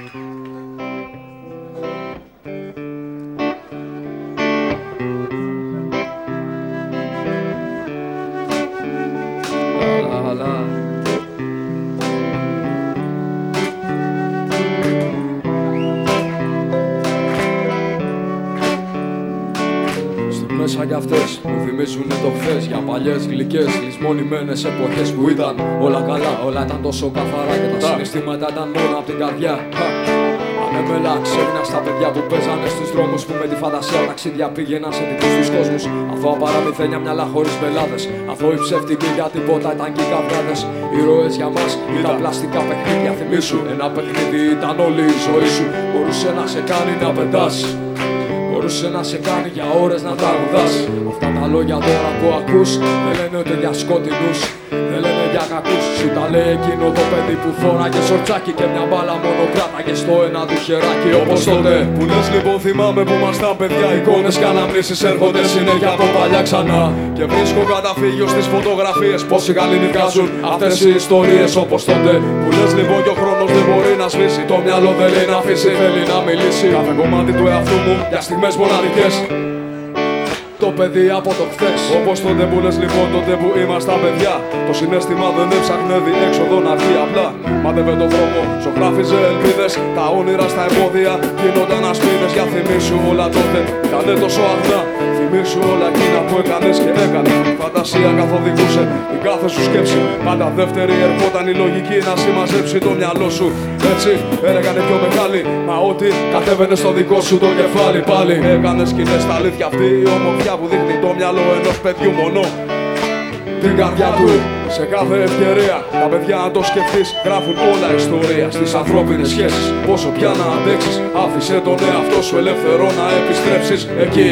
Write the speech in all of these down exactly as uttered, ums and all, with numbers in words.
Μέσα κι αυτές μου θυμίζουν το χθες για παλιές γλυκές λησμονημένες εποχές που ήταν όλα καλά, όλα ήταν τόσο καθαρά και τα συναισθήματα ήταν μόνο απ' την καρδιά. Ανέμελα ξέχνα στα παιδιά που παίζανε στους δρόμους, που με τη φαντασία ταξίδια πήγαιναν σε δικούς τους κόσμους. Αθώα παραμυθένια, μυαλά χωρίς πελάτες. Αθώοι ψεύτικοι για τίποτα ήταν και οι καυγάδες. Ήρωες για μας ήταν πλαστικά παιχνίδια. Θυμήσου, ένα παιχνίδι ήταν όλη η ζωή σου. Μπορούσε να σε κάνει να πετάς, μπορούσε να σε κάνει για ώρες να τραγουδάς. Αυτά τα λόγια τώρα που ακούς δεν λένε ούτε για σκοτεινούς, δεν λένε για κακούς. Σου τα λέει εκείνο το παιδί που φόραγε σορτσάκι και μια μπάλα μόνο κράταγε στο ένα του χεράκι. Όπως τότε που λες λοιπόν θυμάμαι που ήμασταν παιδιά, εικόνες και αναμνήσεις έρχονται συνέχεια από παλιά ξανά. Και βρίσκω καταφύγιο στις φωτογραφίες πως οι Γαλλίνοι βγάζουν αυτές οι ιστορίες. Όπως τότε που λες λοιπόν και ο χρόνος δεν μπορεί να σβήσει, το μυαλό δεν λέει να αφήσει, θέλει να μιλήσει. Κάθε κομμάτι του εαυτού μου για στιγμές μοναδικές, το παιδί από το χθες. Όπως τότε που λες λοιπόν τότε που ήμασταν παιδιά, το συναίσθημα δεν έψαχνε διέξοδο να βγει απλά. Μάτευε το δρόμο, ζωγράφιζε ελπίδες, τα όνειρα στα εμπόδια γίνονταν ασπίδες. Για θυμίσου όλα τότε ήτανε τόσο αγνά, θυμίσου όλα εκείνα που έκανες και έκανε. Η φαντασία καθοδηγούσε την κάθε σου σκέψη, πάντα δεύτερη ερχόταν η λογική να συμμαζέψει το μυαλό σου. Έτσι έλεγανε πιο μεγάλη, μα ό,τι κατέβαινε στο δικό σου το κεφάλι πάλι. Έκανες σκηνές στα αλήθεια, αυτή η ομορφιά που δείχνει το μυαλό ενός παιδιού μόνο την καρδιά του. Σε κάθε ευκαιρία τα παιδιά να το σκεφτείς γράφουν όλα ιστορία στις ανθρώπινες σχέσεις. Πόσο πια να αντέξεις, άφησε τον εαυτό σου ελεύθερο να επιστρέψεις εκεί.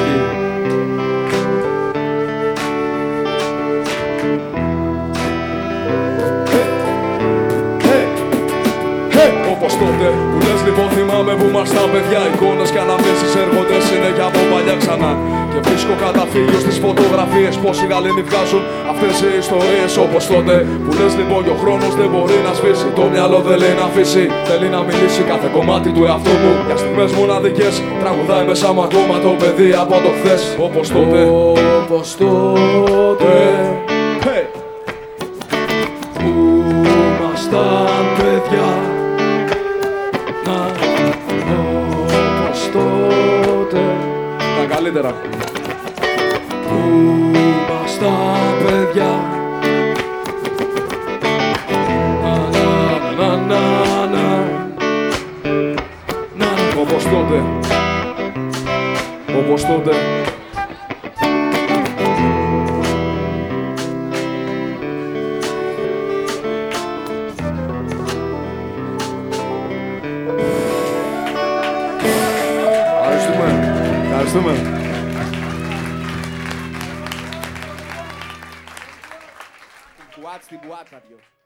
Όπως τότε που λες λοιπόν θυμάμαι που ήμασταν παιδιά, εικόνες και αναμνήσεις έρχονται συνέχεια από παλιά ξανά. Και βρίσκω καταφύγιο στις φωτογραφίες πως οι Γαλλίνοι βγάζουν αυτές οι ιστορίες. Όπως τότε που λες λοιπόν και ο χρόνος δεν μπορεί να σβήσει, το μυαλό δεν λέει να αφήσει, θέλει να μιλήσει. Κάθε κομμάτι του εαυτού μου για στιγμές μοναδικές τραγουδάει μέσα μου ακόμα το παιδί από το χθες. Όπως τότε, όπως τότε hey. Που ήμασταν παιδιά, όπως τότε τα καλύτερα. Που ήμασταν παιδιά, να, να, να, να, να. Όπως τότε, όπως τότε. Ευχαριστούμε. Την Μπουάτ, την Μπουάτ,